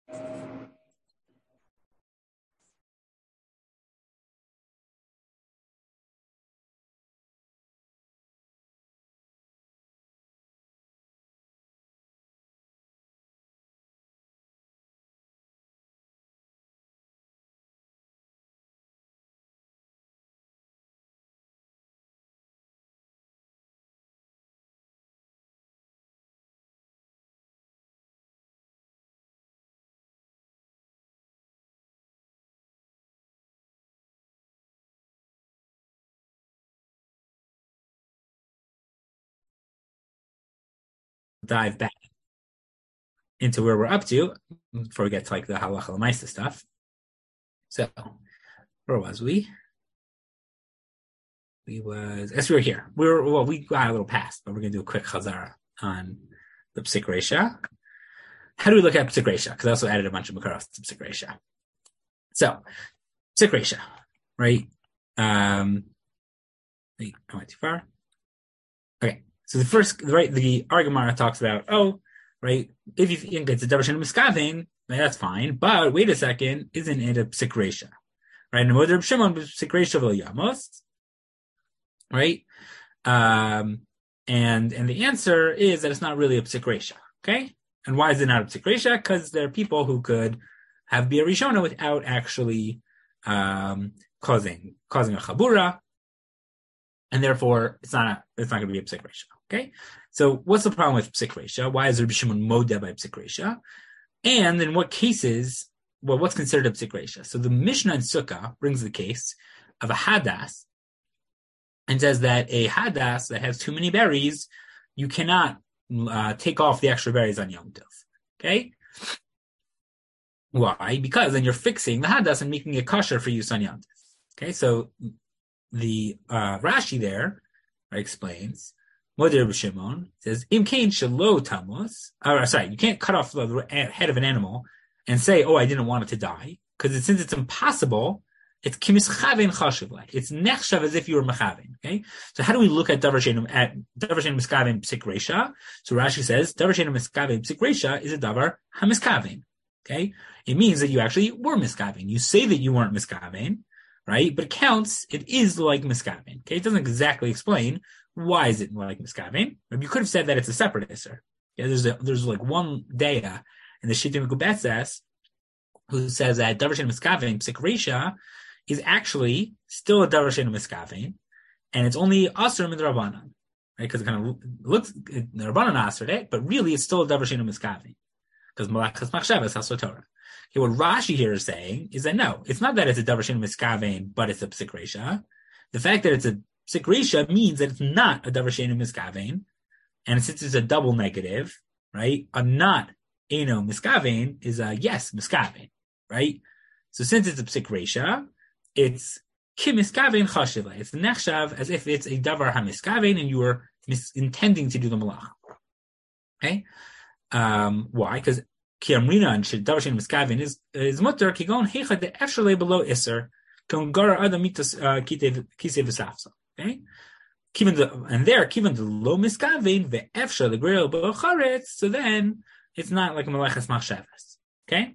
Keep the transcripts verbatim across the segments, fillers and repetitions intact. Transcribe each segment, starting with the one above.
Dive back into where we're up to before we get to like the halacha l'maisa stuff. So, where was we? We was, as we were here. We were, well, we got a little past, but we're going to do a quick chazara on the psik resha. How do we look at psik resha? Because I also added a bunch of makaros to psik resha. So, psik resha, right? Um, wait, I went too far. Okay, so the first, right, the Argamara talks about, oh, right, if you think it's a davar she'eino miskaven, that's fine, but wait a second, isn't it a psik resha? Right, and Reb Shimon psik resha v'lo yamos, right? Um, and and the answer is that it's not really a psik resha, okay? And why is it not a psik resha? Because there are people who could have bia rishona without actually um, causing causing a chabura, and therefore it's not a, it's not going to be a psik resha. Okay, so what's the problem with psik resha? Why is Rabbi Shimon modeh by psik resha? And in what cases? Well, what's considered a psik resha? So the Mishnah in Sukkah brings the case of a hadas and says that a hadas that has too many berries, you cannot uh, take off the extra berries on Yom Tov. Okay, why? Because then you're fixing the hadas and making it kosher for use on Yom Tov. Okay, so the uh, Rashi there right, explains. Modeh Rabbi Shimon says, "Im kain shelo tamos." Or sorry, you can't cut off the head of an animal and say, "Oh, I didn't want it to die," because it, since it's impossible, it's kimischaven chashuv. It's nechshav as if you were mechaven. Okay, so how do we look at davar she'eino at davar she'eino miskaven psik resha? So Rashi says davar she'eino miskaven psik resha is a davar hamiskaven. Okay, it means that you actually were miskaven. You say that you weren't miskaven, right? But it counts. It is like miskaven. Okay, it doesn't exactly explain. Why is it like miskaven? You could have said that it's a separate iser. Yeah, there's a, there's like one daya in the Shittim Gubetzes who says that davar she'eino miskaven psik resha is actually still a davar she'eino miskaven, and it's only aser midrabanan, right? Because it kind of looks the rabbanan asered it, but really it's still a davar she'eino miskaven because malachas machshavas hasoter Torah. Okay, what Rashi here is saying is that no, it's not that it's a davar she'eino miskaven, but it's a psik resha. The fact that it's a psik resha means that it's not a davar she'eino miskaven, and since it's a double negative, right? A not eino miskaven is a yes miskaven, right? So since it's a psik resha, it's kimiskaven chashiva. It's nechshav as if it's a davar hamiskaven and you were mis- intending to do the malach. Okay, um, why? Because kiamrina and davar she'eino miskaven is is mutter kigon heicha de efshale below iser kongara adam mitas kite kise v'safsa. Okay, given the and there given the low miskaven the efshale the grail below charetz, so then it's not like a malachas machshavas. Okay,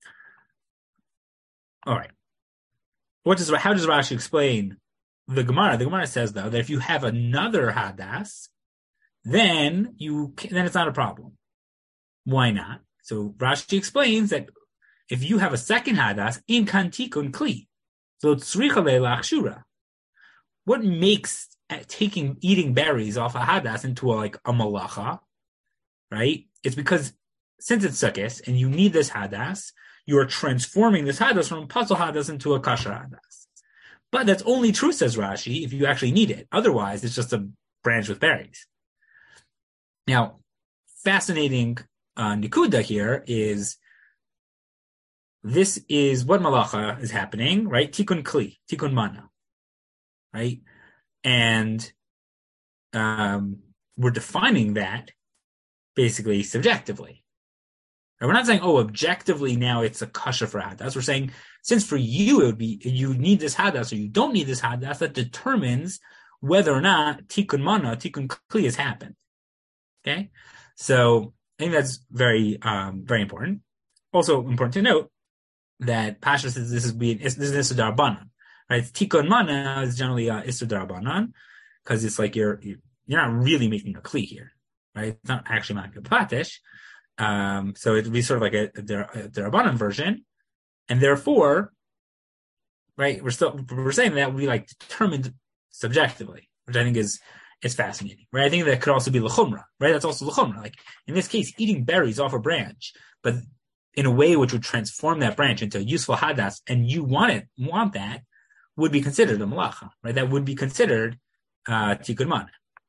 all right. What does how does Rashi explain the Gemara? The Gemara says though that if you have another hadas, then you then it's not a problem. Why not? So Rashi explains that if you have a second hadas in kantikun kli, so tzricha le'lachshura. What makes taking eating berries off a hadas into a, like a malacha, right? It's because since it's sukkis and you need this hadas, you are transforming this hadas from a puzzle hadas into a kasher hadas. But that's only true, says Rashi, if you actually need it. Otherwise, it's just a branch with berries. Now, fascinating uh, nikuda here is this is what malacha is happening, right? Tikkun kli, tikkun mana, right? And um, we're defining that basically subjectively. And we're not saying, oh, objectively now it's a kasha for hadas. We're saying, since for you it would be, you need this hadas or you don't need this hadas, that determines whether or not tikkun mana, tikkun kli has happened. Okay? So I think that's very, um, very important. also important to note that Pasha says this is being this is Issur D'Rabbanan, right? Tikun Mana is generally uh, Issur D'Rabbanan because it's like you're you're not really making a kli here, right? It's not actually Makir Platish. Um, so it would be sort of like a, a, a D'Rabbanan version, and therefore, right? We're still we're saying that would be like determined subjectively, which I think is is fascinating, right? I think that could also be l'chumra, right? That's also l'chumra. Like in this case, eating berries off a branch, but in a way which would transform that branch into a useful hadas, and you want it, want that, would be considered a malacha, right? That would be considered uh, tikkun mana.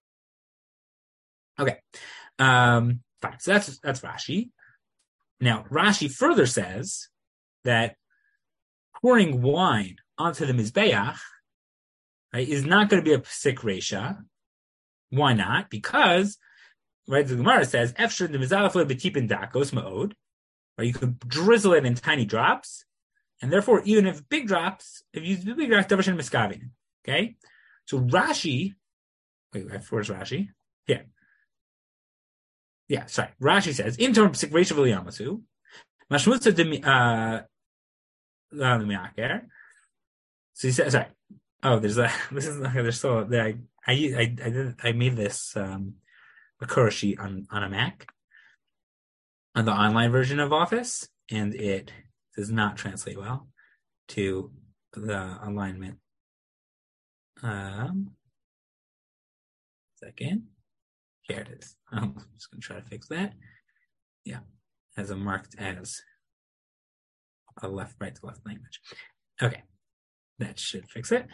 Okay, um, fine. So that's that's Rashi. Now Rashi further says that pouring wine onto the mizbeach, right, is not going to be a psik resha. Why not? Because, right, the Gemara says, "Efshar the mizalafle betipin dakos ma'od." Right, you could drizzle it in tiny drops, and therefore, even if big drops, if you use big drops, davar miskavin. Okay, so Rashi, wait, where's Rashi? Yeah, yeah. Sorry, Rashi says, "In terms of psik resha v'liyamasu, mashmutza de uh, so he says, sorry. Oh, there's a this is there's still I I I I, did, I made this um a Korah sheet on on a Mac on the online version of Office, and it does not translate well to the alignment. Um, second, here it is. I'm just going to try to fix that. Yeah, as a marked as a left, right to left language. Okay, that should fix it.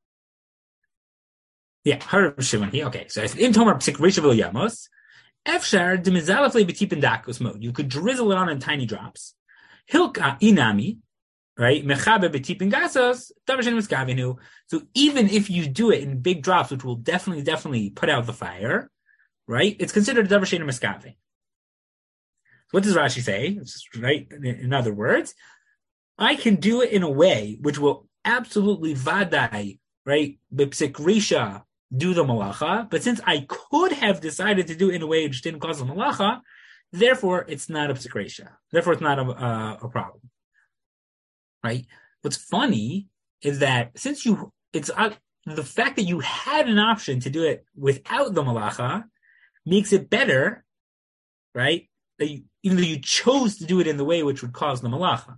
Yeah, Harab Shimon. Okay, so in Tomer Psik Rishavil Yamos, Efshar de Mizalafle Betipin Dakos mode. You could drizzle it on in tiny drops. Hilka Inami, right? Mechabe Betipin Gasos, Davashin Miskavinu. So even if you do it in big drops, which will definitely, definitely put out the fire, right? It's considered Davashin Miskavin. What does Rashi say? Right? In other words, I can do it in a way which will absolutely vadai, right? Bipsik Risha, do the malacha, but since I could have decided to do it in a way which didn't cause the malacha, therefore it's not a psik resha. Therefore it's not a, a, a problem, right? What's funny is that since you, it's uh, the fact that you had an option to do it without the malacha makes it better, right? That you, even though you chose to do it in the way which would cause the malacha,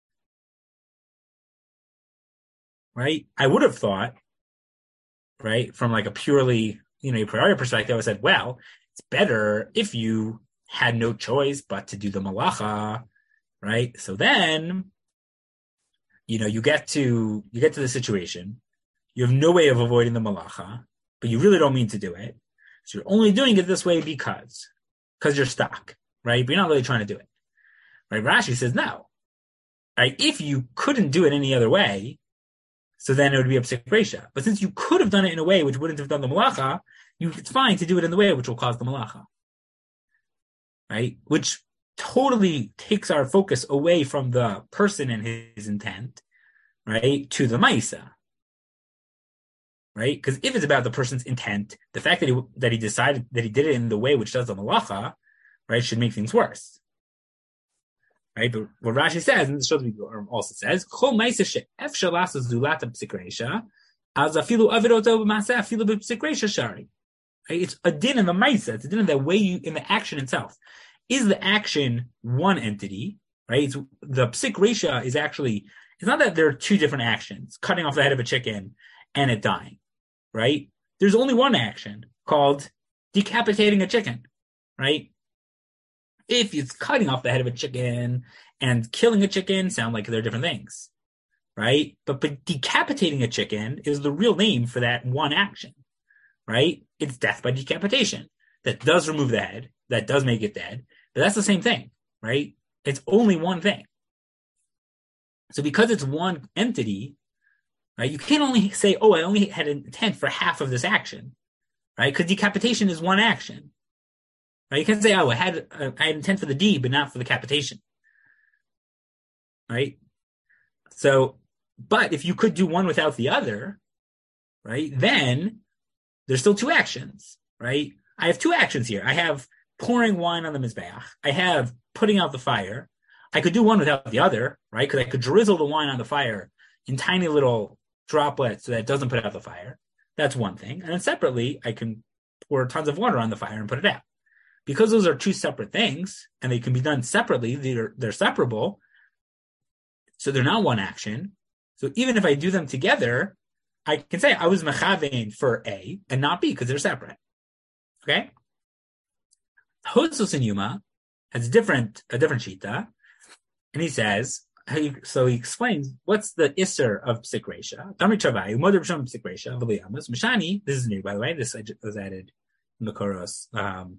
right? I would have thought, right, from like a purely, you know, a priori perspective, I said, well, it's better if you had no choice but to do the malacha, right? So then, you know, you get to you get to the situation, you have no way of avoiding the malacha, but you really don't mean to do it. So you're only doing it this way because, because you're stuck, right? But you're not really trying to do it, right? Rashi says no, right? If you couldn't do it any other way, so then it would be a psik resha. But since you could have done it in a way which wouldn't have done the malacha, you, it's fine to do it in the way which will cause the malacha, right? Which totally takes our focus away from the person and his intent, right, to the ma'isa, right? Because if it's about the person's intent, the fact that he that he decided that he did it in the way which does the malacha, right, should make things worse. Right, but what Rashi says, and the Shulchan also says, "Chol ma'aseh she'efshar la'asos zulata b'psik resha, az afilu avidoto b'maseh afilu b'psik resha shari." It's a din in the ma'aseh. It's a din in the way you in the action itself. Is the action one entity? Right. It's, the psik resha is actually. It's not that there are two different actions: cutting off the head of a chicken and it dying. Right. There's only one action called decapitating a chicken. Right. If it's cutting off the head of a chicken and killing a chicken, sound like they're different things, right? But, but decapitating a chicken is the real name for that one action, right? It's death by decapitation. That does remove the head. That does make it dead. But that's the same thing, right? It's only one thing. So because it's one entity, right, you can't only say, oh, I only had an intent for half of this action, right? Because decapitation is one action. Right? You can't say, oh, I had uh, I had intent for the deed, but not for the capitation. Right? So, but if you could do one without the other, right, then there's still two actions, right? I have two actions here. I have pouring wine on the mizbeach. I have putting out the fire. I could do one without the other, right? Because I could drizzle the wine on the fire in tiny little droplets so that it doesn't put out the fire. That's one thing. And then separately, I can pour tons of water on the fire and put it out. Because those are two separate things, and they can be done separately, they're, they're separable, so they're not one action. So even if I do them together, I can say I was mechavein for A and not B because they're separate. Okay? Hosos and Yuma has different a different shita, and he says, so he explains what's the isser of psik resha. Tamri travayu moder b'sham psik resha v'liyamas mishani. This is new, by the way. This was added in the Koros um,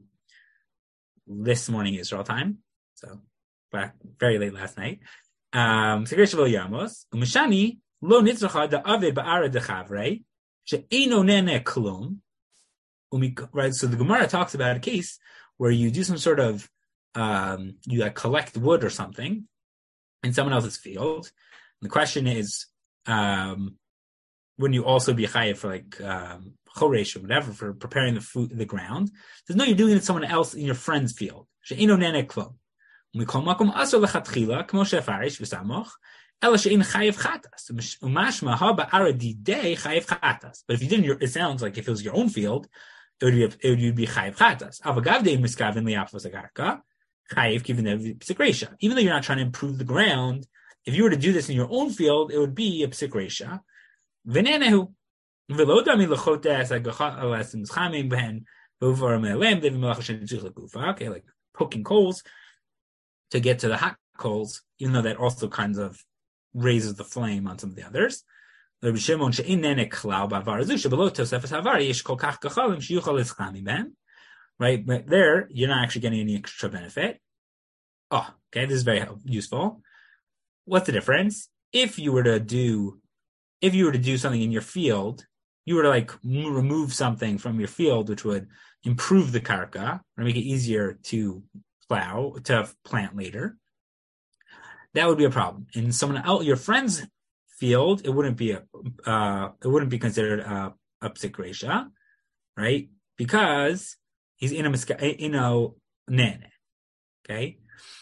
this morning Israel time, so back very late last night. Um, psik resha v'liyamos mishani lo nitzracha da avid ba'ara dechavrei she'eno nene klum. Right, so the Gemara talks about a case where you do some sort of um, you like, collect wood or something in someone else's field. And the question is, um, wouldn't you also be chayav for like um, choresh or whatever for preparing the food, the ground? There's no, you're doing it in someone else in your friend's field. She'ino nene klum. We call makom asur lechatchila kmo shefarish v'samoch ela she'in chayav chatas umashma ha ba'ara didei chayav chatas. But if you didn't, it sounds like if it was your own field, it would be it would be chayiv chatas. Avagavdei miskaven liafos agarka chayiv given the psik resha. Even though you're not trying to improve the ground, if you were to do this in your own field, it would be a psik resha. V'nenehu v'lodami lechotes agachat alasim zchamim ben v'uvar me'alem devim melachashen tzich legufa. Okay, like poking coals to get to the hot coals, even though that also kind of raises the flame on some of the others. Rabbi Shimon she'in nene klau ba'avar azu shebelow tosefes havar yesh kol kach gachalim sheyuchal eschami ben. Right, but there you're not actually getting any extra benefit. Oh, okay, this is very useful. What's the difference? If you were to do, if you were to do something in your field, you were to like remove something from your field, which would improve the karka or make it easier to plow to plant later. That would be a problem. In someone else, your friend's field, it wouldn't be a, uh, it wouldn't be considered a, a psik resha, right? Because he's in a in a nene. Okay.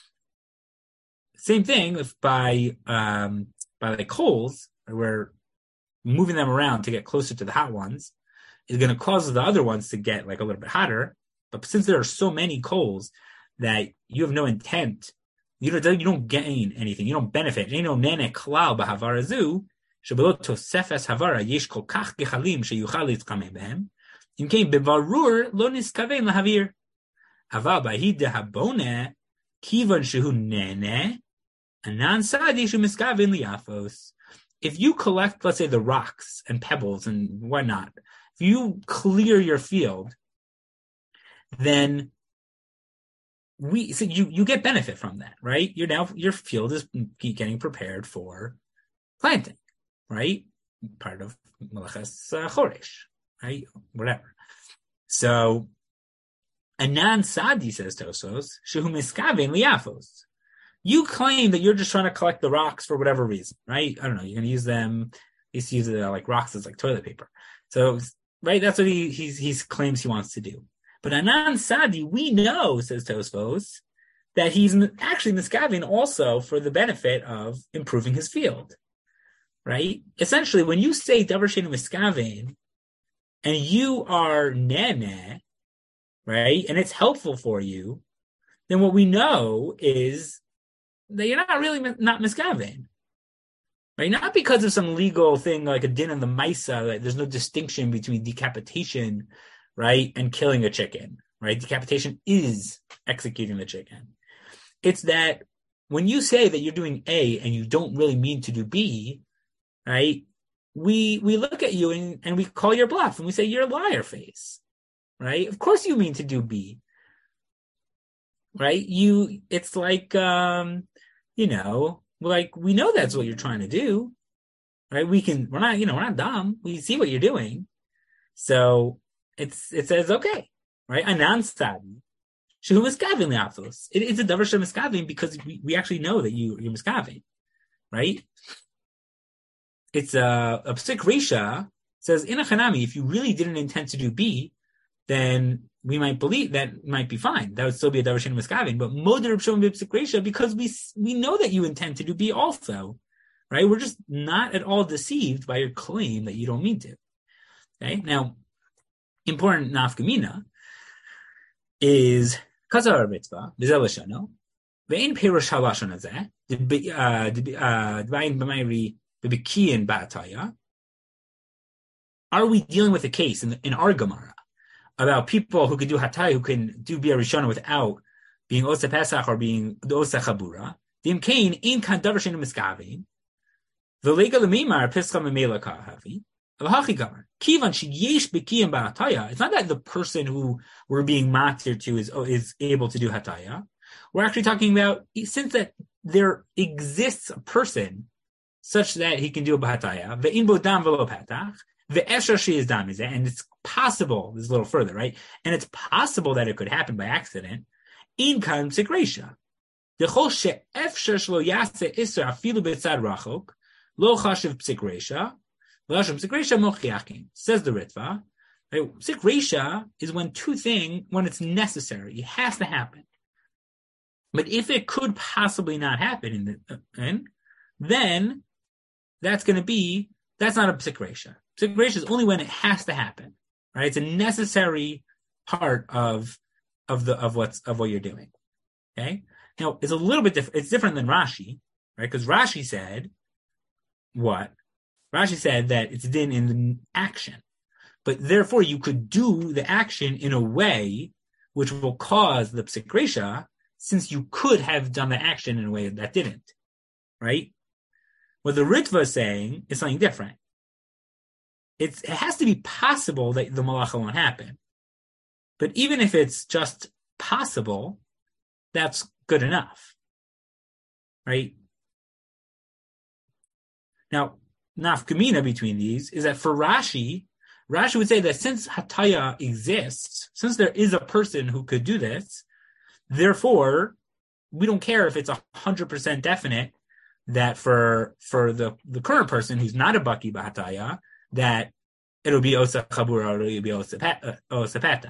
Same thing if by um by the coals, we're moving them around to get closer to the hot ones, is going to cause the other ones to get like a little bit hotter. But since there are so many coals that you have no intent, you don't you don't gain anything, you don't benefit. You know, nene klal b'havar azu shebelot tosefes havara yesh kol kach gechalim sheyuchal litzkamei behem. Im kein bevarur lo niskavein lahavir. Aval b'hi dehabone kivan shehu nene anan sadi shemiskavein liafos. If you collect, let's say, the rocks and pebbles and whatnot, if you clear your field, then we so you you get benefit from that, right? You're now your field is getting prepared for planting, right? Part of Malachas uh, Choresh, right? Whatever. So, Anan Sadi says Tosos, Shehu Miskaven Liafos. You claim that you're just trying to collect the rocks for whatever reason, right? I don't know. You're going to use them. He's use uh, like rocks as like toilet paper. So, right, that's what he he's, he claims he wants to do. But Anan Sadi, we know, says Tosfos, that he's actually miskaven also for the benefit of improving his field, right? Essentially, when you say Davar Sheinu miskaven, and you are nene, right, and it's helpful for you, then what we know is that you're not really not miskaven, right? Not because of some legal thing like a din in the Maisa, like there's no distinction between decapitation, right, and killing a chicken, right? Decapitation is executing the chicken. It's that when you say that you're doing A and you don't really mean to do B, right, we we look at you and, and we call your bluff and we say you're a liar face, right? Of course you mean to do B, right? You, it's like, um, you know, like we know that's what you're trying to do, right? We can, we're not, you know, we're not dumb. We see what you're doing. So it's, it says, okay, right? Anan Sadi. Shehu miskaven liafos. It is a davar shel miskaven because we, we actually know that you, you're miskaven, right? It's a, a psik resha says, in a chanami, if you really didn't intend to do B, then we might believe that might be fine. That would still be a davar she'eino miskavin. But moder Reb Shimon b'psik reisha, because we we know that you intend to do B also, right? We're just not at all deceived by your claim that you don't mean to. Okay, now important nafkamina is kazar mitzvah b'zel lashano ve'in perush halashon hazeh d'bayin b'mayri b'bikiyin ba'ataya. Are we dealing with a case in, in our Gemara about people who could do hatay, who can do bia rishona without being osa pesach or being osa chabura? The imkain in kan davar she'eino miskavin v'lega lemimar pischa memela kahavi v'hachi gamar kivan sheyesh b'kiyim ba'hataya. It's not that the person who we're being matir to is is able to do hataya. We're actually talking about since that there exists a person such that he can do a b'hataya ve'in bo dam v'lo patach. The esher she is dam is that, and it's possible. This is a little further, right? And it's possible that it could happen by accident. In kan psik reisha, the chol she'efsher shlo yase isra afilu b'tzad rachok lo chashiv psik reisha v'lashem psik reisha mochiachim. Says the Ritva, right? Psik reisha is when two things when it's necessary, it has to happen. But if it could possibly not happen in the in, then that's going to be that's not a psik reisha. Psik reisha is only when it has to happen, right? It's a necessary part of of the of what's of what you're doing. Okay, now it's a little bit different. It's different than Rashi, right? Because Rashi said what? Rashi said that it's din in the action, but therefore you could do the action in a way which will cause the psik reisha, since you could have done the action in a way that didn't, right? What the Ritva is saying is something different. It's, it has to be possible that the malacha won't happen. But even if it's just possible, that's good enough. Right? Now, nafkamina between these is that for Rashi, Rashi would say that since hataya exists, since there is a person who could do this, therefore, we don't care if it's one hundred percent definite that for for the, the current person who's not a baki b'hataya, that it'll be osa chabura or it'll be osa petach.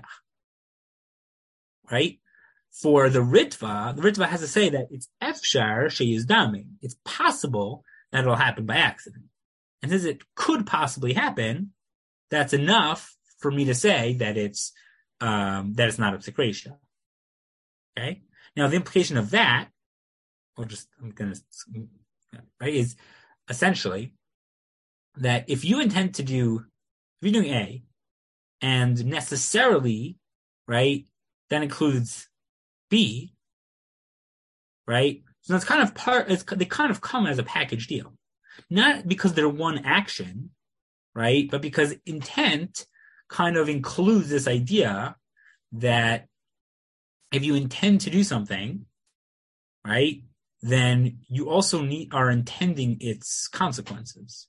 Right? For the Ritva, the Ritva has to say that it's efshar sheyiz daming. It's possible that it'll happen by accident. And since it could possibly happen, that's enough for me to say that it's um, that it's not a psik reisha. Okay? Now the implication of that, or just I'm gonna right, is essentially that if you intend to do if you're doing A, and necessarily, right, that includes B, right? So it's kind of part. It's, they kind of come as a package deal, not because they're one action, right? But because intent kind of includes this idea that if you intend to do something, right, then you also need are intending its consequences,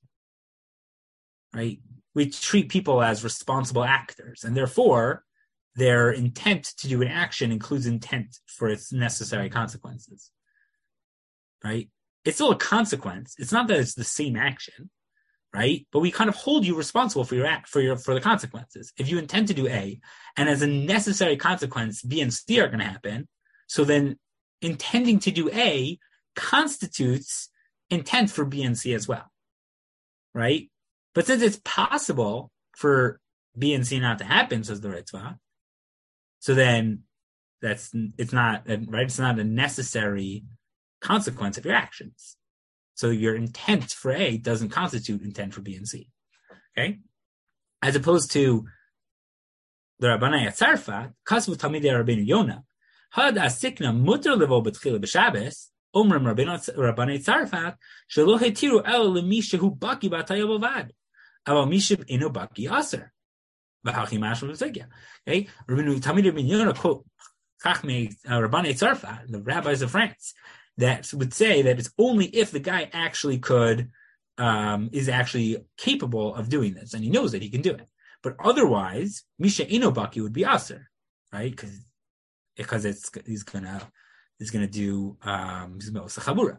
right? We treat people as responsible actors, and therefore their intent to do an action includes intent for its necessary consequences, right? It's still a consequence. It's not that it's the same action, right? But we kind of hold you responsible for your act, for your for the consequences. If you intend to do A, and as a necessary consequence, B and C are going to happen, so then intending to do A constitutes intent for B and C as well, right? But since it's possible for B and C not to happen, says the Ritva, so then that's it's not right. It's not a necessary consequence of your actions. So your intent for A doesn't constitute intent for B and C. Okay, as opposed to the Rabbanai Tzarfat, Kasvu Talmidei Rabbeinu Yonah, Had Asikna Muter Levo B'Tchila B'Shabbos. Omrim Rabbanai Tzarfat Shelo Hetiru El Lemishahu Baki B'Ataya B'Vad. About Mishib Ino Baki Aser. V'Hachi Mashal V'Zegya. Okay? Rabbeinu Talmidei Rabbeinu Yonah quote Chachmei Rabbanai Tzarfat, the rabbis of France, that would say that it's only if the guy actually could, um, is actually capable of doing this, and he knows that he can do it. But otherwise, Misha Ino Baki would be Aser, right? Because because it's he's gonna he's gonna do um Chabura.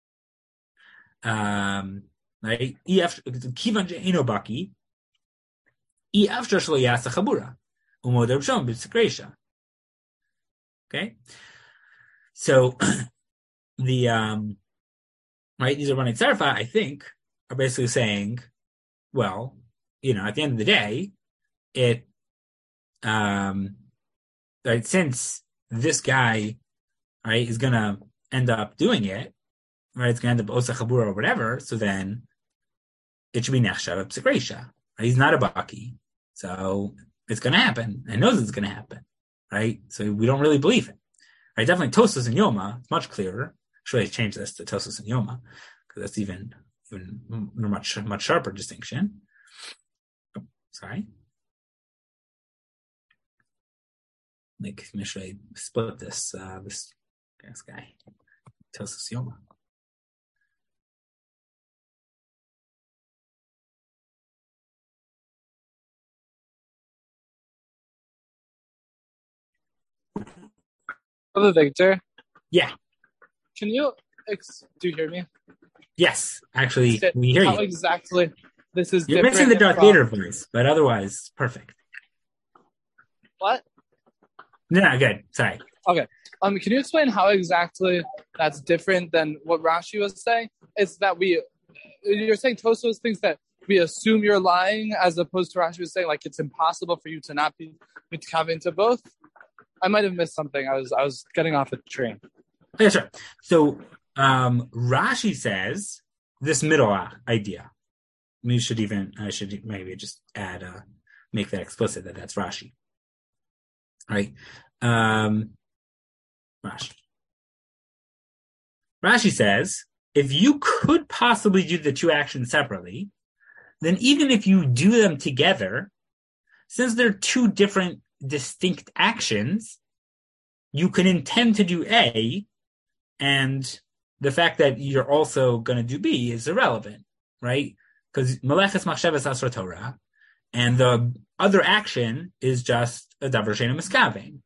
Um right? Kivan Ino Baki, E after Shlo Yasa Chabura. Umoder B'Shom B'Tzikresha. Okay? So, the, um, right, these are running Tzarfa, I think, are basically saying, well, you know, at the end of the day, it, um, right, since this guy, right, is going to end up doing it, right, it's going to end up Osa Chabura or whatever, so then it should be Nechshav Psikresha. Right? He's not a Baki, so it's going to happen. I know it's going to happen, right? So we don't really believe it. Right? Definitely Tosos and Yoma, it's much clearer. Should I change this to Tosos and Yoma? Because that's even, even much, much sharper distinction. Oh, sorry. Like, should I split this, uh, this, this guy? Tosos Yoma. Hello, Victor. Yeah. Can you, ex- do you hear me? Yes, actually, St- we hear how you. exactly this is You're different missing the Darth from... Vader voice, but otherwise, perfect. What? No, no, good. Sorry. Okay. Um, can you explain how exactly that's different than what Rashi was saying? It's that we, you're saying Tosfos thinks that we assume you're lying, as opposed to Rashi was saying, like, it's impossible for you to not be mitkaven to both. I might have missed something. I was I was getting off a train. Yeah, sure. So um, Rashi says this middle idea. We should even I should maybe just add uh, make that explicit that that's Rashi, right? Um, Rashi. Rashi says if you could possibly do the two actions separately, then even if you do them together, since they're two different distinct actions, you can intend to do A, and the fact that you're also going to do B is irrelevant, right? Because Meleches Machshavas Asra Torah, and the other action is just a Davar Sheina Miskaven.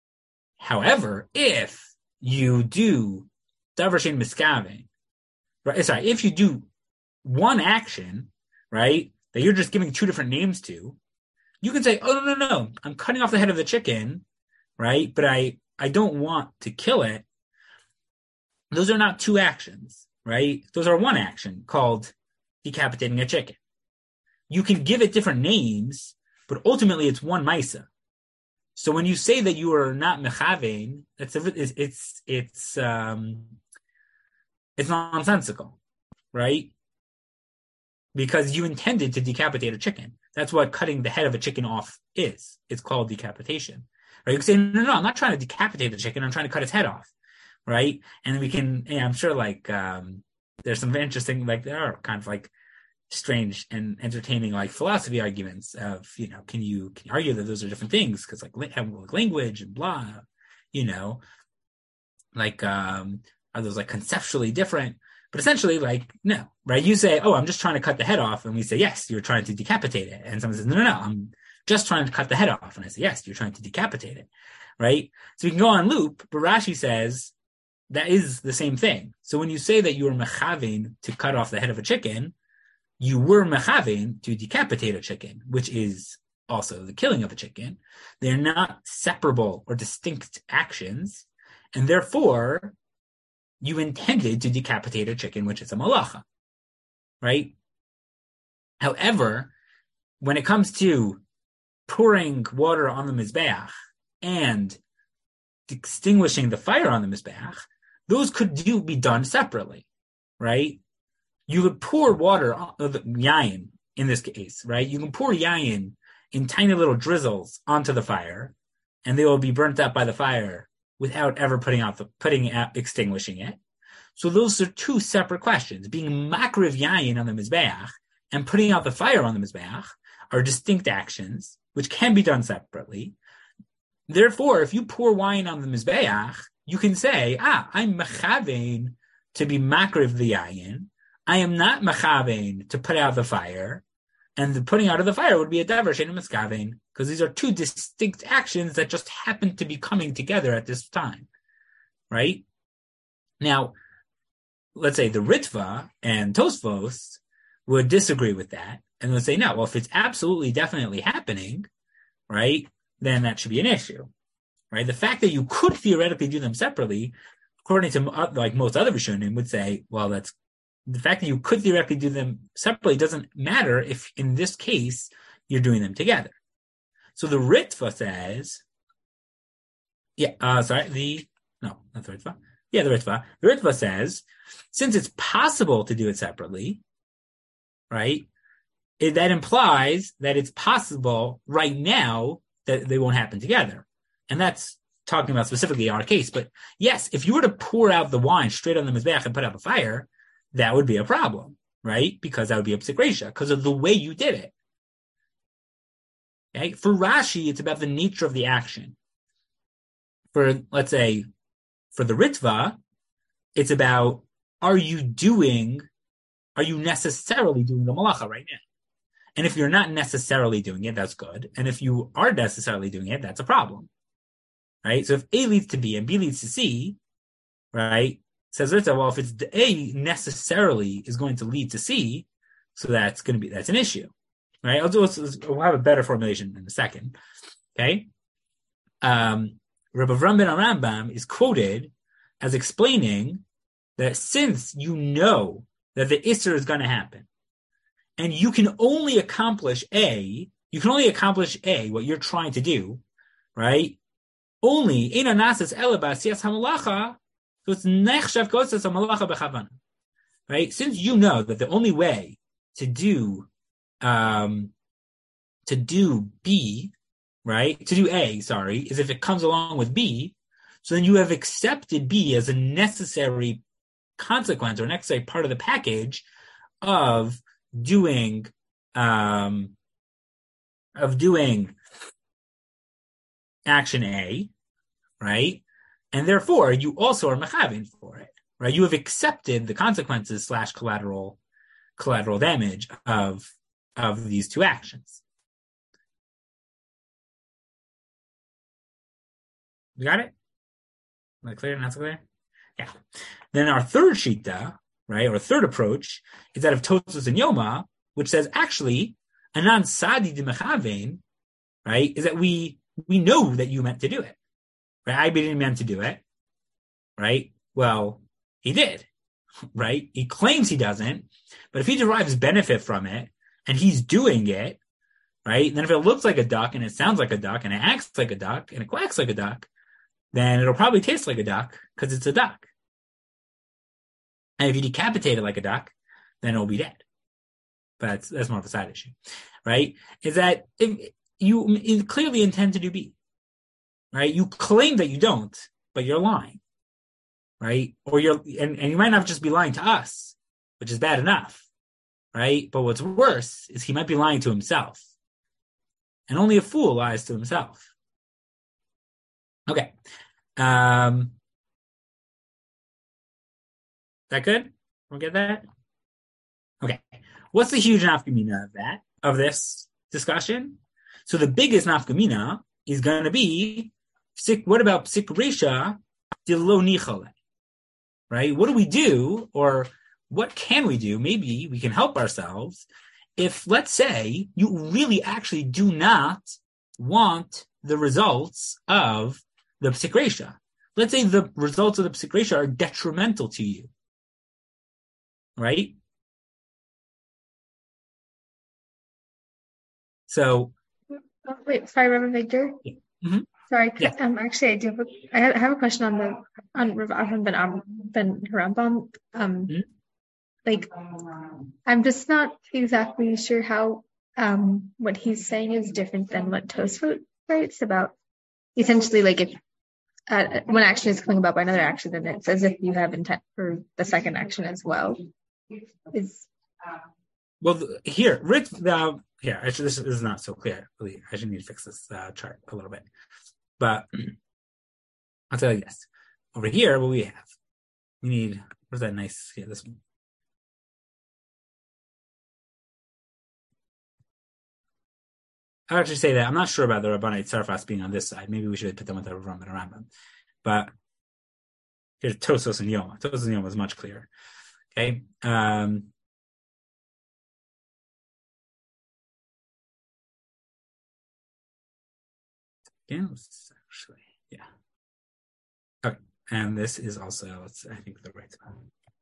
However, if you do Davar Sheina Miskaven, right? Sorry, if you do one action, right, that you're just giving two different names to, you can say, oh, no, no, no, I'm cutting off the head of the chicken, right? But I, I don't want to kill it. Those are not two actions, right? Those are one action called decapitating a chicken. You can give it different names, but ultimately it's one Maisa. So when you say that you are not mechavein, it's, it's, it's, it's, um, it's nonsensical, right? Because you intended to decapitate a chicken. That's what cutting the head of a chicken off is. It's called decapitation. Right? You can say, no, no, I'm not trying to decapitate the chicken. I'm trying to cut its head off. Right? And we can, yeah, I'm sure like, um, there's some interesting, like there are kind of like strange and entertaining like philosophy arguments of, you know, can you, can you argue that those are different things? Cause like, have like language and blah, you know, like, um, are those like conceptually different? But essentially, like, no, right? You say, oh, I'm just trying to cut the head off. And we say, yes, you're trying to decapitate it. And someone says, no, no, no, I'm just trying to cut the head off. And I say, yes, you're trying to decapitate it, right? So we can go on loop, but Rashi says that is the same thing. So when you say that you were mechavin to cut off the head of a chicken, you were mechavin to decapitate a chicken, which is also the killing of a chicken. They're not separable or distinct actions. And therefore, you intended to decapitate a chicken, which is a malacha, right? However, when it comes to pouring water on the mizbeach and extinguishing the fire on the mizbeach, those could do be done separately, right? You could pour water on the yayin in this case, right? You can pour yayin in tiny little drizzles onto the fire, and they will be burnt up by the fire without ever putting out the putting out extinguishing it. So those are two separate questions. Being makriv yayin on the mizbeach and putting out the fire on the mizbeach are distinct actions which can be done separately. Therefore, if you pour wine on the mizbeach, you can say, "Ah, I'm mechavein to be makriv the yayin. I am not mechavein to put out the fire." And the putting out of the fire would be a davar she'eino miskavein, because these are two distinct actions that just happen to be coming together at this time, right? Now, let's say the Ritva and Tosfos would disagree with that and would say, no, well, if it's absolutely definitely happening, right, then that should be an issue, right? The fact that you could theoretically do them separately, according to uh, like most other Rishonim, would say, well, that's the fact that you could theoretically do them separately doesn't matter if in this case you're doing them together. So the Ritva says, yeah, uh, sorry, the, no, not the Ritva. Yeah, the Ritva. The Ritva says, since it's possible to do it separately, right, it, that implies that it's possible right now that they won't happen together. And that's talking about specifically our case. But yes, if you were to pour out the wine straight on the Mizbeach and put out the fire, that would be a problem, right? Because that would be a psikresha, because of the way you did it. Okay? For Rashi, it's about the nature of the action. For, let's say, for the Ritva, it's about, are you doing, are you necessarily doing the malacha right now? And if you're not necessarily doing it, that's good. And if you are necessarily doing it, that's a problem. Right? So if A leads to B and B leads to C, right? Says Ritva, well, if it's the A necessarily is going to lead to C, so that's going to be, that's an issue. Right? I'll do, we'll have a better formulation in a second. Okay? Um, Rabbi Avram ben Arambam is quoted as explaining that since you know that the Isser is going to happen, and you can only accomplish A, you can only accomplish A, what you're trying to do, right? Only, Eina Nasas Elabas Yes Hamalacha, so it's Nechshav Gosas Hamalacha Bechavana. Right? Since you know that the only way to do um to do B, right? To do A, sorry, is if it comes along with B, so then you have accepted B as a necessary consequence or necessary part of the package of doing um of doing action A, right? And therefore you also are mechavin for it, right? You have accepted the consequences slash collateral collateral damage of of these two actions. You got it? Am I clear? Not so clear? Yeah. Then our third shita, right, or third approach, is that of Tosfos and Yoma, which says actually, anan sadi de mechavein, right, is that we we know that you meant to do it. Right? I didn't meant to do it. Right? Well, he did. Right? He claims he doesn't, but if he derives benefit from it and he's doing it, right? Then if it looks like a duck and it sounds like a duck and it acts like a duck and it quacks like a duck, then it'll probably taste like a duck because it's a duck. And if you decapitate it like a duck, then it'll be dead. But that's, that's more of a side issue, right? Is that if you clearly intend to do B, right? You claim that you don't, but you're lying, right? Or you're, and, and you might not just be lying to us, which is bad enough, right? But what's worse is he might be lying to himself. And only a fool lies to himself. Okay. Um, that good? We'll get that? Okay. What's the huge nafkamina of that, of this discussion? So the biggest nafkamina is going to be, what about psik resha de lo nichale? Right? What do we do, or what can we do? Maybe we can help ourselves if, let's say, you really actually do not want the results of the psik resha. Let's say the results of the psik resha are detrimental to you. Right? So, oh, wait, sorry, Reverend Victor. Mm-hmm. Sorry, yeah. um, actually, I do have a, I have a question on the on Rav Avram ben um, ben Harambam. Um, mm-hmm. Like, I'm just not exactly sure how um what he's saying is different than what Tosfot writes about. Essentially, like if uh, one action is coming about by another action, then it's as if you have intent for the second action as well. Is well here, Rick. Uh, here, actually, this is not so clear. Really, I should need to fix this uh, chart a little bit. But I'll tell you this. Over here, what we have, we need. Where's that nice? Yeah, this one. I'll actually say that I'm not sure about the Rabbanai Tzarfas being on this side. Maybe we should put them with the Rav and Rambam. But here's Tosfos and Yoma. Tosfos and Yoma is much clearer. Okay. Um, Actually, yeah. Okay, and this is also, it's, I think, the right spot.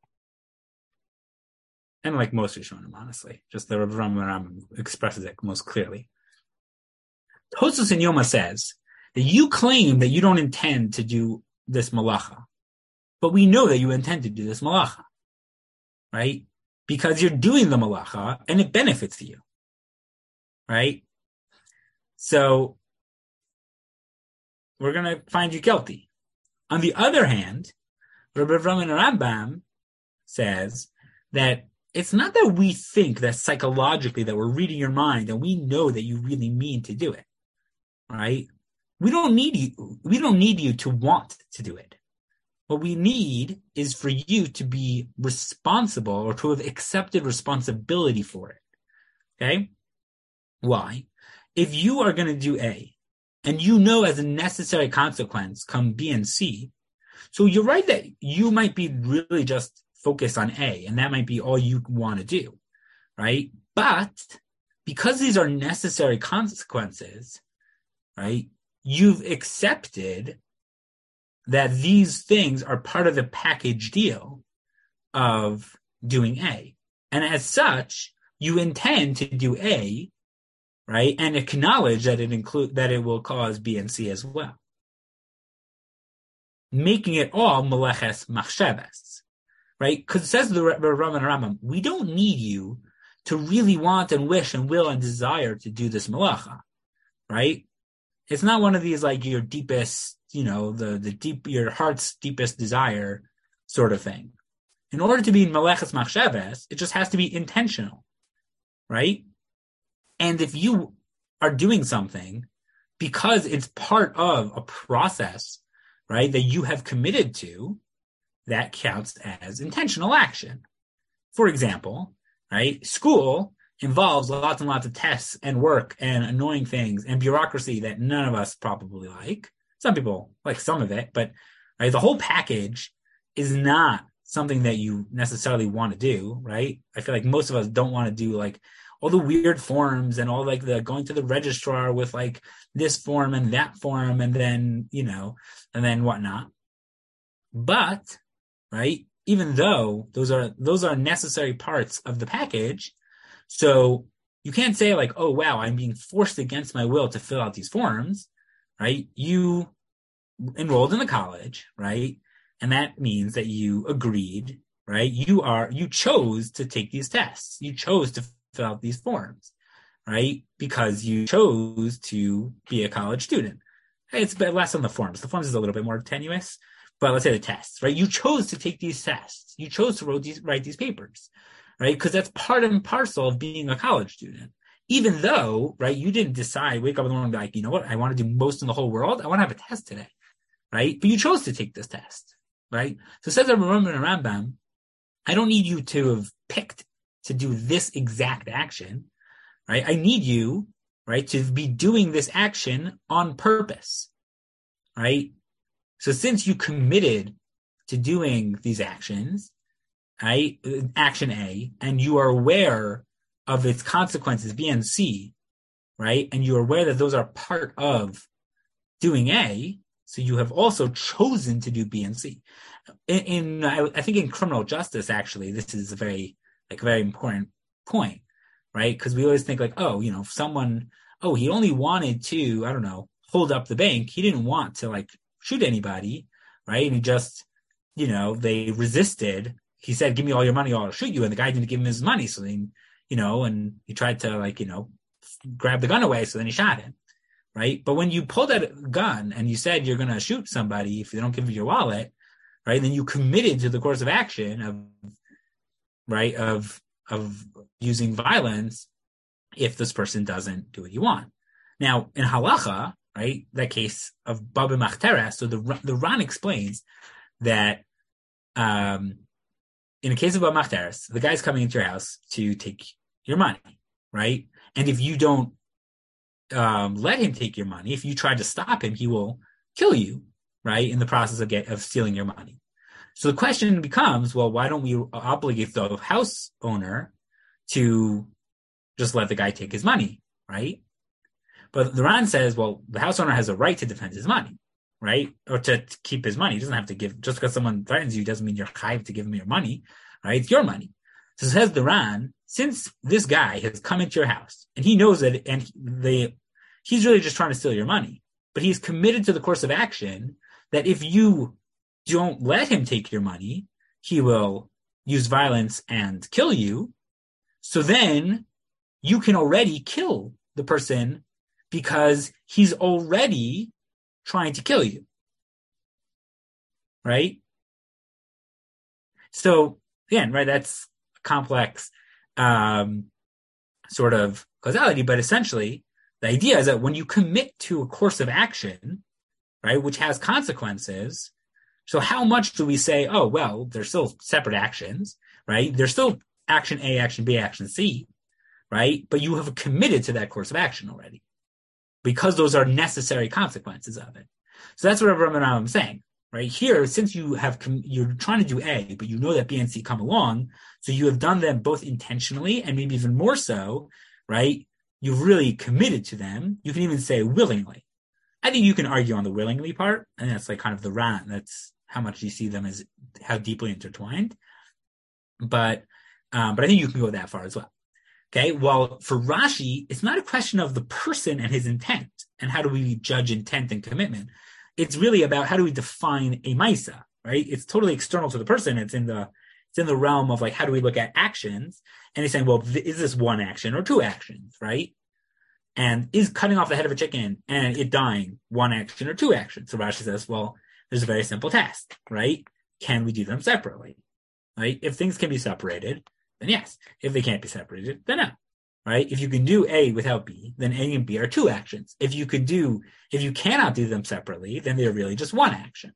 And like most Rishonim, honestly, just the Rambam expresses it most clearly. Tosfos in Yoma says that you claim that you don't intend to do this malacha, but we know that you intend to do this malacha, right? Because you're doing the malacha and it benefits you, right? So we're going to find you guilty. On the other hand, Rabbi Avraham and Rambam says that it's not that we think that psychologically that we're reading your mind and we know that you really mean to do it, right? We don't need you. We don't need you to want to do it. What we need is for you to be responsible or to have accepted responsibility for it. Okay? Why? If you are going to do A, and you know as a necessary consequence come B and C, so you're right that you might be really just focused on A, and that might be all you want to do, right? But because these are necessary consequences, right, you've accepted that these things are part of the package deal of doing A. And as such, you intend to do A, right, and acknowledge that it include that it will cause B and C as well, making it all meleches machsheves, right? Because it says the Rambam and Rambam, we don't need you to really want and wish and will and desire to do this malacha, right? It's not one of these like your deepest, you know, the the deep your heart's deepest desire sort of thing. In order to be meleches machsheves, it just has to be intentional, right? And if you are doing something because it's part of a process, right, that you have committed to, that counts as intentional action. For example, right, school involves lots and lots of tests and work and annoying things and bureaucracy that none of us probably like. Some people like some of it, but right, the whole package is not something that you necessarily want to do, right? I feel like most of us don't want to do like all the weird forms and all like the going to the registrar with like this form and that form and then, you know, and then whatnot. But, right, even though those are, those are necessary parts of the package, so you can't say like, oh, wow, I'm being forced against my will to fill out these forms, right? You enrolled in the college, right? And that means that you agreed, right? You are, you chose to take these tests. You chose to fill out these forms, right? Because you chose to be a college student. It's less on the forms. The forms is a little bit more tenuous, but let's say the tests, right? You chose to take these tests. You chose to write these, write these papers, right? Because that's part and parcel of being a college student. Even though, right, you didn't decide, wake up in the morning and be like, you know what, I want to do most in the whole world. I want to have a test today, right? But you chose to take this test, right? So it says that Rambam and Rambam, I don't need you to have picked to do this exact action, right? I need you, right, to be doing this action on purpose, right? So since you committed to doing these actions, right, action A, and you are aware of its consequences, B and C, right, and you're aware that those are part of doing A, so you have also chosen to do B and C. In, in I, I think in criminal justice, actually, this is a very, like, a very important point, right? Because we always think like, oh, you know, if someone, oh, he only wanted to, I don't know, hold up the bank. He didn't want to like shoot anybody, right? And he just, you know, they resisted. He said, give me all your money or I'll shoot you. And the guy didn't give him his money. So then, you know, and he tried to like, you know, grab the gun away. So then he shot him, right? But when you pulled that gun and you said you're going to shoot somebody if they don't give you your wallet, right? Then you committed to the course of action of, right, of, of using violence if this person doesn't do what you want. Now, in halacha, right, that case of Baba Machteres, so the, the Ran explains that, um, in the case of Baba Machteres, the guy's coming into your house to take your money, right? And if you don't um, let him take your money, if you try to stop him, he will kill you, right? In the process of get of stealing your money. So the question becomes, well, why don't we obligate the house owner to just let the guy take his money, right? But the Ran says, well, the house owner has a right to defend his money, right? Or to, to keep his money. He doesn't have to give, just because someone threatens you doesn't mean you're chayiv to give him your money, right? It's your money. So says the Ran, since this guy has come into your house and he knows that, and they, he's really just trying to steal your money, but he's committed to the course of action that if you don't let him take your money, he will use violence and kill you. So then you can already kill the person because he's already trying to kill you. Right? So again, right, that's a complex um, sort of causality, but essentially the idea is that when you commit to a course of action, right, which has consequences, so how much do we say, oh, well, they're still separate actions, right? They're still action A, action B, action C, right? But you have committed to that course of action already because those are necessary consequences of it. So that's what I'm saying, right? Here, since you have, com- you're trying to do A, but you know that B and C come along, so you have done them both intentionally and maybe even more so, right? You've really committed to them. You can even say willingly. I think you can argue on the willingly part, and that's like kind of the Ran. That's how much you see them as how deeply intertwined. But um, but I think you can go that far as well. Okay, well, for Rashi, it's not a question of the person and his intent, and how do we judge intent and commitment. It's really about how do we define a Maisa, right? It's totally external to the person. It's in the it's in the realm of like how do we look at actions, and he's saying, well, th- is this one action or two actions, right? And is cutting off the head of a chicken and it dying one action or two actions? So Rashi says, well, there's a very simple test, right? Can we do them separately, right? If things can be separated, then yes. If they can't be separated, then no, right? If you can do A without B, then A and B are two actions. If you could do, if you cannot do them separately, then they're really just one action.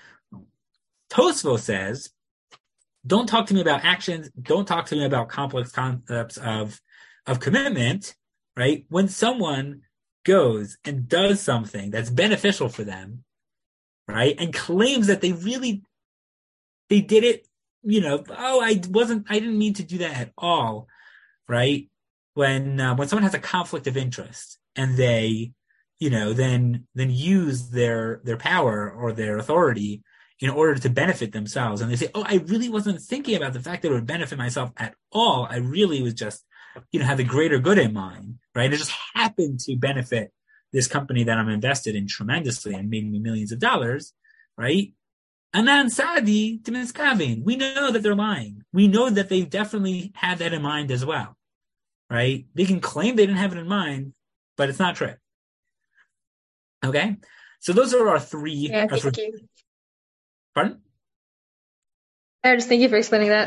Tosfos says, don't talk to me about actions. Don't talk to me about complex concepts of, of commitment, right? When someone goes and does something that's beneficial for them, right, and claims that they really, they did it, you know, oh, I wasn't, I didn't mean to do that at all, right? When uh, when someone has a conflict of interest and they, you know, then then use their their power or their authority in order to benefit themselves, and they say, oh, I really wasn't thinking about the fact that it would benefit myself at all. I really was just, you know, have the greater good in mind, right? It just happened to benefit this company that I'm invested in tremendously and made me millions of dollars, right? Anan Sadi Timiskavin. We know that they're lying. We know that they definitely had that in mind as well, right? They can claim they didn't have it in mind, but it's not true. Okay? So those are our three. Yeah, our thank three... you. Pardon? I just thank you for explaining that.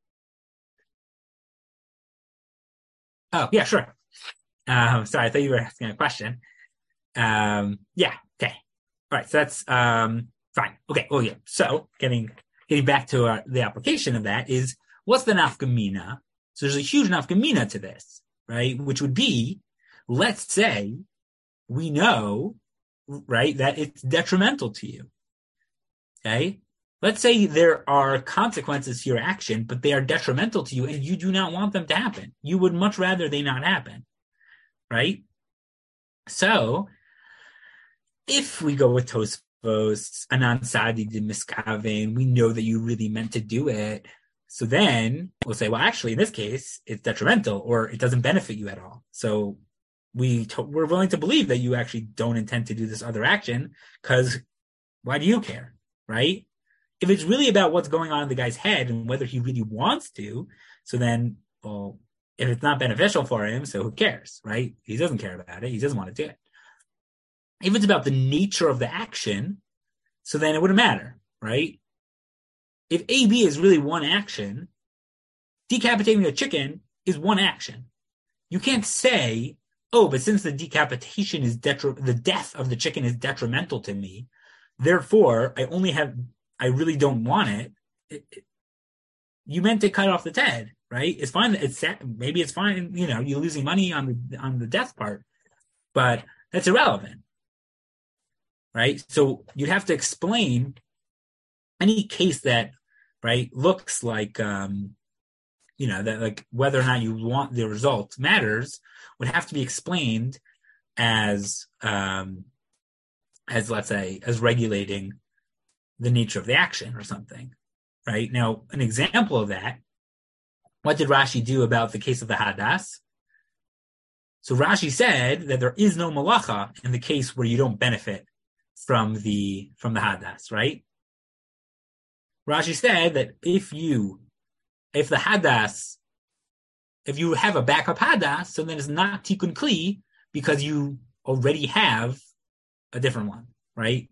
Oh, yeah, sure. Um, sorry, I thought you were asking a question. Um, yeah, okay. All right, so that's um, fine. Okay, oh yeah. So getting getting back to our, the application of that is, what's the nafkamina? So there's a huge nafkamina to this, right? Which would be, let's say we know, right, that it's detrimental to you. Okay? Let's say there are consequences to your action, but they are detrimental to you and you do not want them to happen. You would much rather they not happen, right? So, if we go with Tosfos, Anan Sadi de Miskaven, we know that you really meant to do it. So then we'll say, well, actually, in this case, it's detrimental or it doesn't benefit you at all. So we to- we're willing to believe that you actually don't intend to do this other action because why do you care, right? If it's really about what's going on in the guy's head and whether he really wants to, so then, well, if it's not beneficial for him, so who cares, right? He doesn't care about it. He doesn't want to do it. If it's about the nature of the action, so then it wouldn't matter, right? If A B is really one action, decapitating a chicken is one action. You can't say, oh, but since the decapitation is detri- the death of the chicken is detrimental to me, therefore I only have, I really don't want it. it, it you meant to cut off the head, right? It's fine. It's maybe it's fine. You know, you're losing money on the on the death part, but that's irrelevant, right? So you'd have to explain any case that, right, looks like, um, you know, that like whether or not you want the result matters would have to be explained as um, as let's say as regulating the nature of the action or something, right? Now, an example of that, what did Rashi do about the case of the hadas? So Rashi said that there is no malacha in the case where you don't benefit from the from the hadas, right? Rashi said that if you, if the hadas, if you have a backup hadas, so then it's not tikkun kli because you already have a different one, right?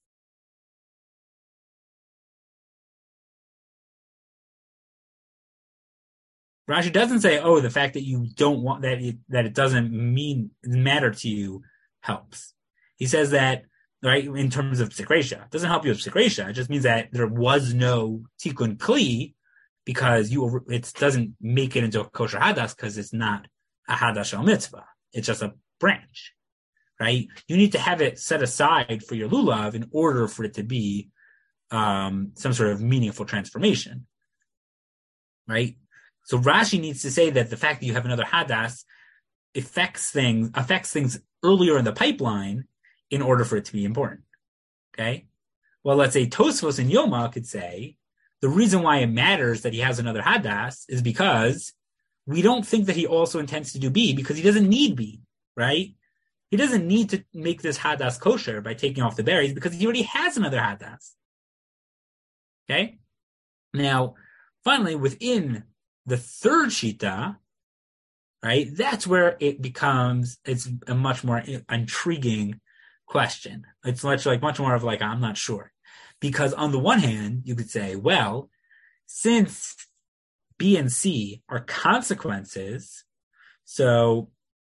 Rashi doesn't say, oh, the fact that you don't want that it, that it doesn't mean matter to you helps. He says that, right, in terms of psikresha. It doesn't help you with psikresha. It just means that there was no tikkun kli because you it doesn't make it into a kosher hadas because it's not a hadas shel mitzvah. It's just a branch, right? You need to have it set aside for your lulav in order for it to be um, some sort of meaningful transformation, right? So Rashi needs to say that the fact that you have another hadas affects things affects things earlier in the pipeline in order for it to be important. Okay? Well, let's say Tosfos and Yoma could say the reason why it matters that he has another hadas is because we don't think that he also intends to do B because he doesn't need B, right? He doesn't need to make this hadas kosher by taking off the berries because he already has another hadas. Okay? Now, finally, within the third shita, right, that's where it becomes, it's a much more intriguing question. It's much like, much more of like, I'm not sure. Because on the one hand, you could say, well, since B and C are consequences, so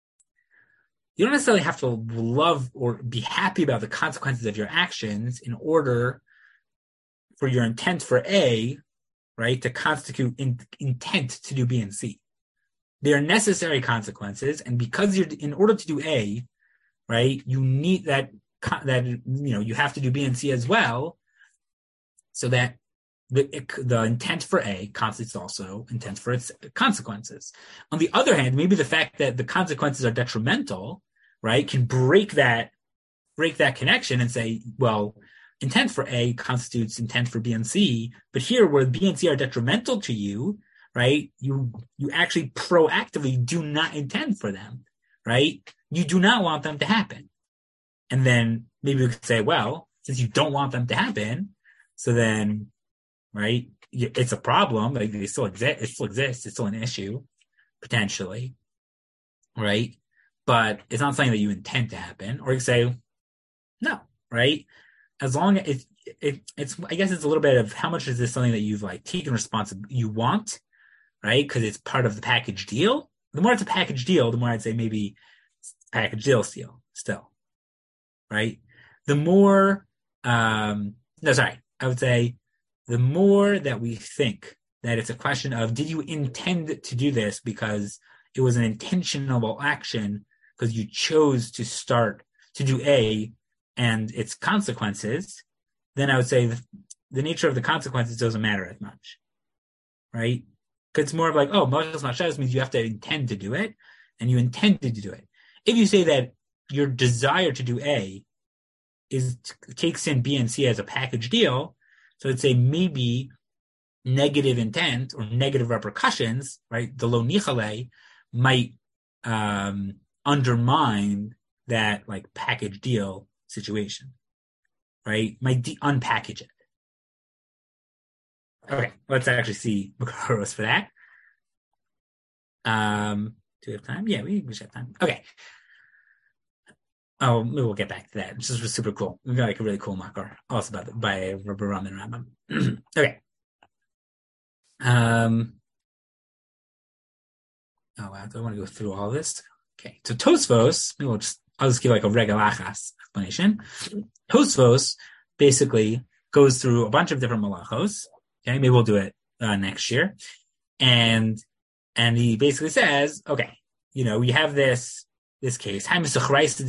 you don't necessarily have to love or be happy about the consequences of your actions in order for your intent for A, right, to constitute in, intent to do B and C. They are necessary consequences, and because you're in order to do A, right, you need that that you know you have to do B and C as well, so that the the intent for A constitutes also intent for its consequences. On the other hand, maybe the fact that the consequences are detrimental, right, can break that break that connection and say, well, intent for A constitutes intent for B and C, but here where B and C are detrimental to you, right, you you actually proactively do not intend for them, right? You do not want them to happen. And then maybe we could say, well, since you don't want them to happen, so then, right, it's a problem. Like they still exist, it still exists, it's still an issue, potentially, right? But it's not something that you intend to happen. Or you say, no, right? As long as it, it, it's, I guess it's a little bit of how much is this something that you've like taken responsibility, you want, right? Because it's part of the package deal. The more it's a package deal, the more I'd say maybe it's package deal still, still, right? The more, um, no, sorry, I would say the more that we think that it's a question of, did you intend to do this because it was an intentional action because you chose to start to do A and its consequences, then I would say the, the nature of the consequences doesn't matter as much, right? Because it's more of like, oh, Moshes Mashas means you have to intend to do it, and you intended to do it. If you say that your desire to do A is takes in B and C as a package deal, so I'd say maybe negative intent or negative repercussions, right? The lo nichale might um, undermine that like package deal situation, right? Might de- unpackage it. Okay, let's actually see Makaros for that. Um, do we have time? Yeah, we, we should have time. Okay. Oh, maybe we'll get back to that. This is super cool. We got like a really cool makar also by, by Rabbi Raman Rambam. Okay. Um. Oh wow, do I want to go through all this? Okay, so Tosfos, maybe we'll just I'll just give like a regalachas explanation. Tosfos basically goes through a bunch of different malachos. Okay, maybe we'll do it uh, next year, and and he basically says, okay, you know, we have this this case, and there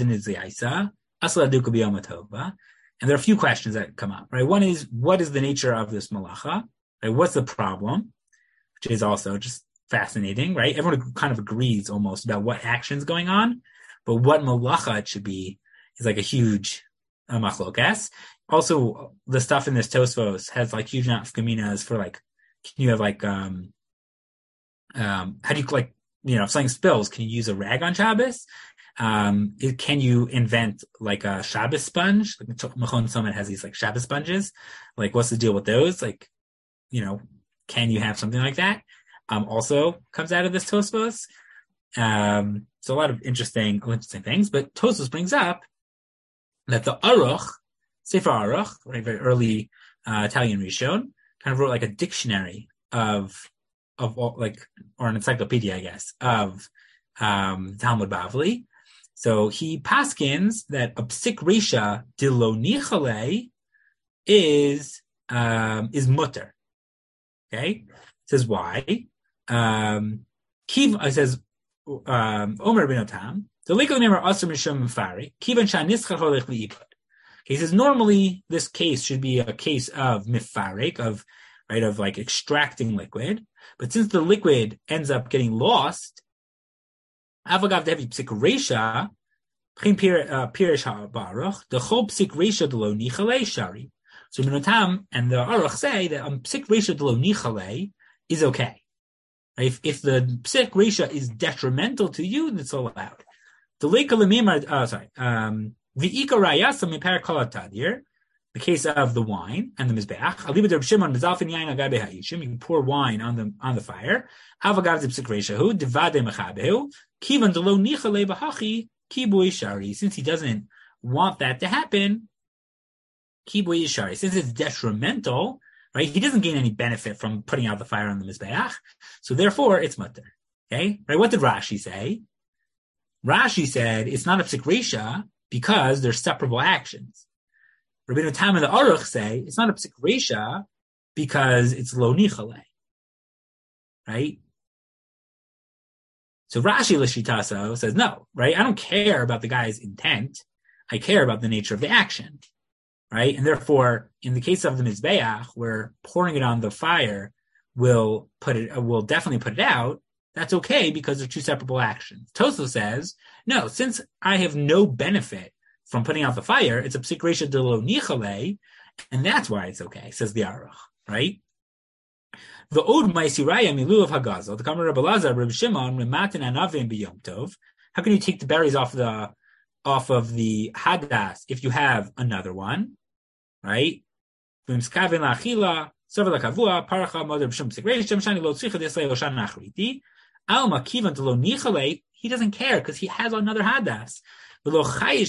are a few questions that come up. Right, one is, what is the nature of this malacha? Right, what's the problem? Which is also just fascinating, right? Everyone kind of agrees almost about what action's going on, but what malacha it should be is like a huge uh, machlokas. Also, the stuff in this Tosfos has like huge nafkaminas for like, can you have like, um, um, how do you like, you know, if something spills, can you use a rag on Shabbos? Um, it, can you invent like a Shabbos sponge? Like Machon Summit has these like Shabbos sponges. Like, what's the deal with those? Like, you know, can you have something like that? Um, also comes out of this Tosfos. Um, so a lot of interesting, interesting things. But Tosfos brings up that the Aruch, Sefer Aruch, right, very early uh, Italian Rishon, kind of wrote like a dictionary of of all, like, or an encyclopedia, I guess, of um, Talmud Bavli. So he paskins that a psik resha dilo nichale is um, is mutter. Okay, says why? Um, Kiv uh, says um, Omer ben Otam. The legal name are asur mishum mefari. Kivan shanischa holech liipad. He says normally this case should be a case of mifarek, of right of like extracting liquid, but since the liquid ends up getting lost, avagav devi psik resha pirish ha'baruch the whole psik resha delo nichale shari. So Minotam and the Aruch say that um, psik resha delo nichale is okay. If if the psik resha is detrimental to you, that's allowed. The leika lemimar, uh, sorry, um. The case of the wine and the mizbeach, you can pour wine on the on the fire. Since he doesn't want that to happen, since it's detrimental, right? He doesn't gain any benefit from putting out the fire on the mizbeach, so therefore it's mutter. Okay, right? What did Rashi say? Rashi said it's not a psik resha because they're separable actions. Rabbeinu Tam and the Aruch say it's not a psik resha because it's lo nichale, right? So Rashi l'shitaso says no, right? I don't care about the guy's intent. I care about the nature of the action, right? And therefore, in the case of the mizbeach, where pouring it on the fire will put it, will definitely put it out. That's okay because they're two separable actions. Tosfos says, no, since I have no benefit from putting out the fire, it's a psik resha de lo nichale, and that's why it's okay, says the Aruch, right? The od ma'isiraya milu of hagazel, the Kamar Rabbi Lazar, Rabbi Shimon, Rematin anavim b'yom tov. How can you take the berries off the off of the hadas if you have another one, right? V'imskaven la'achila, sover la'kavua, paracha moder b'shum psik resha, mshani lo tzricha d'yisrael oshan nachriti. Alma kivan to lo nichale, he doesn't care because he has another hadas. So I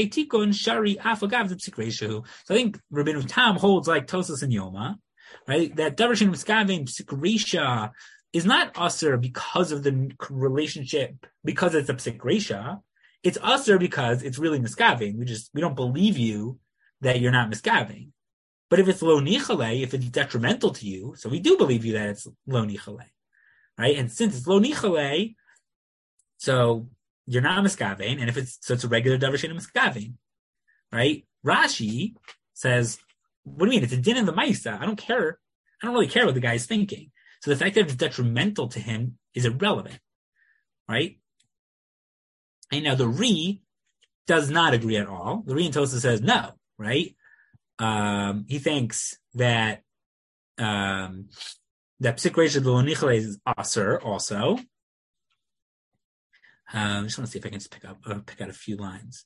think Rabbeinu Tam holds like Tosfos and Yoma, right? That davar she'ein miskaven psik resha is not asur because of the relationship, because it's a psik resha. It's asur because it's really miskaven. We just we don't believe you that you're not miskaven. But if it's lo nichale, if it's detrimental to you, so we do believe you that it's lo nichale. Right, and since it's lo nichale, so you're not a miskavein, and if it's so, it's a regular davar she'ein miskavein, right? Rashi says, "What do you mean? It's a din in the ma'isa. I don't care. I don't really care what the guy's thinking. So the fact that it's detrimental to him is irrelevant, right?" And now the Ri does not agree at all. The Ri in Tosfos says no, right? Um, he thinks that. Um, That psik resha de lo nichale is asur also. Um, I just want to see if I can just pick up, uh, pick out a few lines.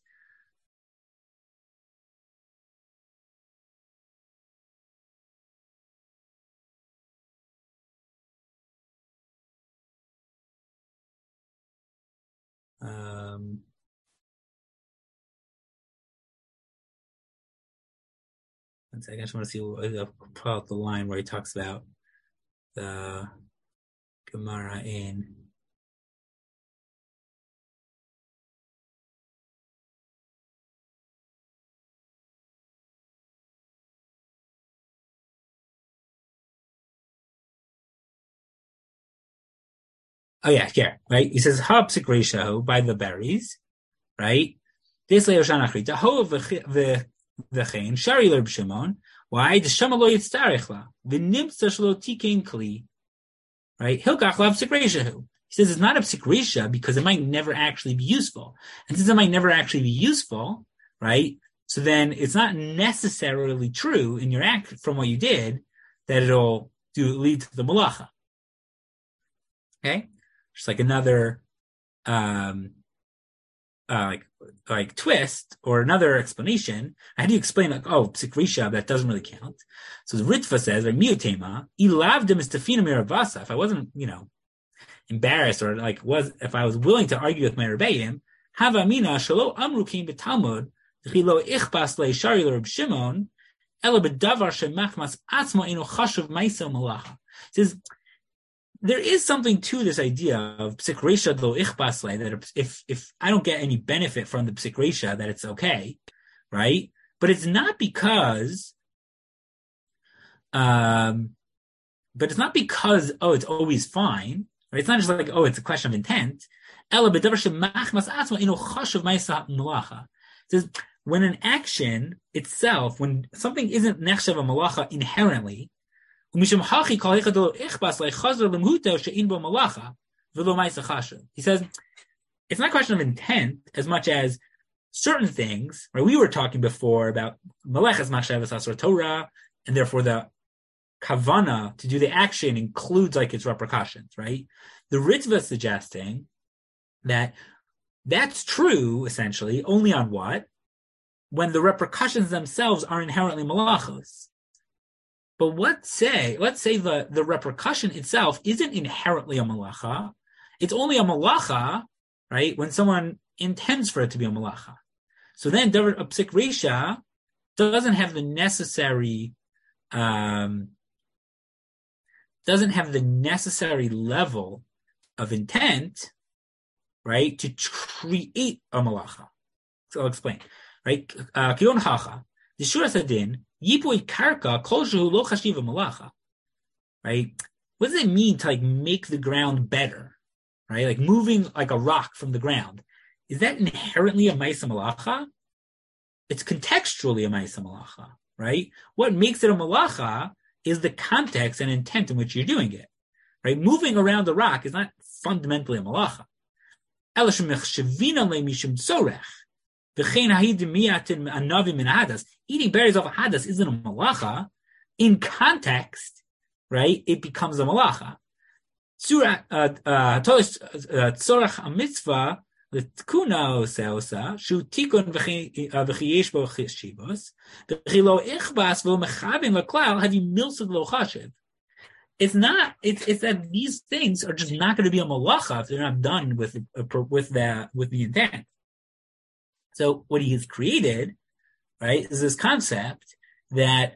Um, one second, I just want to see uh, pull out the line where he talks about the Gemara in oh yeah, here, right? He says ha psik resha by the berries, right? This le'oshan achrita ho v'chein shari l'Reb Shimon. Why? The shama lo yitztarich la v'nimtza shelo tikein kli. Right? Hilkach lav psik resha. He says it's not a psik resha because it might never actually be useful. And since it might never actually be useful, right? So then it's not necessarily true in your act from what you did that it'll do lead to the malacha. Okay? Just like another um uh, like like twist or another explanation. How do you explain like, oh, psik resha, that doesn't really count? So the Ritva says, or miutema, ilavdim istafina miravasa. If I wasn't, you know, embarrassed or like was if I was willing to argue with my rebbeim, hava mina shalo amru kim b'talmud chilo ichbas leishari l'Reb Shimon ela b'davar shemachmas atzma inu chashuv ma'isa malacha. Says there is something to this idea of psik resha lo ichbas le, that if if I don't get any benefit from the psik resha, that it's okay, right? But it's not because, um, but it's not because oh it's always fine. Right? It's not just like, oh, it's a question of intent. It says, when an action itself, when something isn't nechshav a malacha inherently, he says, it's not a question of intent as much as certain things, right? We were talking before about malachas machshavas asur Torah, and therefore the kavana to do the action includes like its repercussions, right? The Ritva is suggesting that that's true essentially only on what? When the repercussions themselves are inherently malachos. But what say, let's say the, the repercussion itself isn't inherently a malacha. It's only a malacha, right? When someone intends for it to be a malacha. So then a psik resha doesn't have the necessary um doesn't have the necessary level of intent, right, to create a malacha. So I'll explain, right? Kiyon hacha, the shura sadin, yipui karka kol shehu lo chashiva malacha, right? What does it mean to like make the ground better, right? Like moving like a rock from the ground. Is that inherently a ma'isa malacha? It's contextually a ma'isa malacha, right? What makes it a malacha is the context and intent in which you're doing it, right? Moving around the rock is not fundamentally a malacha. Eating berries off a hadas isn't a malacha. In context, right, it becomes a malacha. Surah tzorach a mitzvah l'tkuna osa osa shu tikun v'chiyesh bo cheshivos v'chilo ichbas v'o mechabin l'klal have you milsed lo chashiv. It's not. It's it's that these things are just not going to be a malacha if they're not done with with the with the intent. So what he has created, right, is this concept that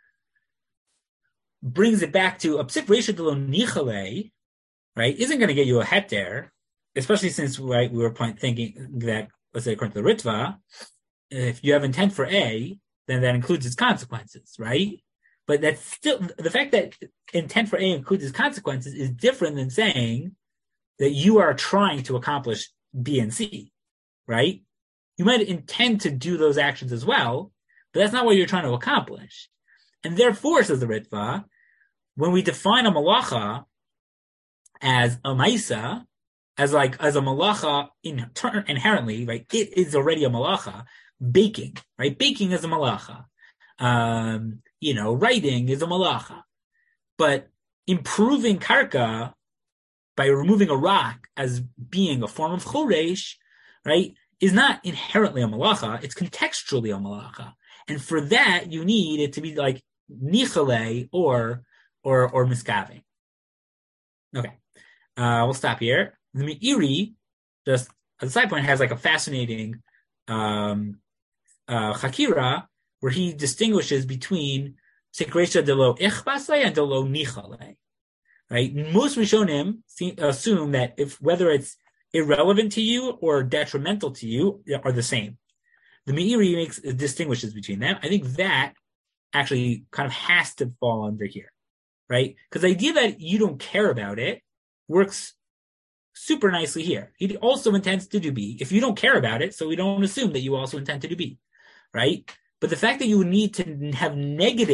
brings it back to a psik resha de lo nichale, right, isn't going to get you a heter, especially since right we were point thinking that, let's say according to the Ritva, if you have intent for A, then that includes its consequences, right? But that's still the fact that intent for A includes its consequences is different than saying that you are trying to accomplish B and C, right? You might intend to do those actions as well, but that's not what you're trying to accomplish. And therefore, says the Ritva, when we define a malacha as a ma'isa, as like as a malacha in turn, inherently, right? It is already a malacha. Baking, right? Baking is a malacha. Um, you know, writing is a malacha. But improving karka by removing a rock as being a form of choresh, right, is not inherently a malacha. It's contextually a malacha. And for that, you need it to be like nichale or or or miskave. Okay, uh, we'll stop here. The Meiri, just as a side point, has like a fascinating um, uh, chakira where he distinguishes between psik resha de lo ichbasle and de lo nichale. Right? Most Rishonim assume that if whether it's irrelevant to you or detrimental to you are the same. The Meiri makes distinguishes between them. I think that actually kind of has to fall under here, right? Because the idea that you don't care about it works super nicely here. He also intends to do B. If you don't care about it, so we don't assume that you also intend to do B, right? But the fact that you would need to have negative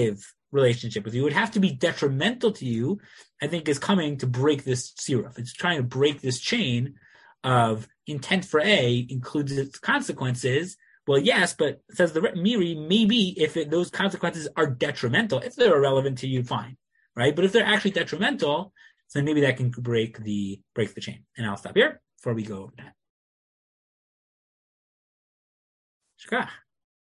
relationship with you. It would have to be detrimental to you, I think, is coming to break this siruf. It's trying to break this chain of intent for A includes its consequences. Well, yes, but says the Miri, maybe if it, those consequences are detrimental, if they're irrelevant to you, fine, right? But if they're actually detrimental, then maybe that can break the break the chain. And I'll stop here before we go over that. Shkach.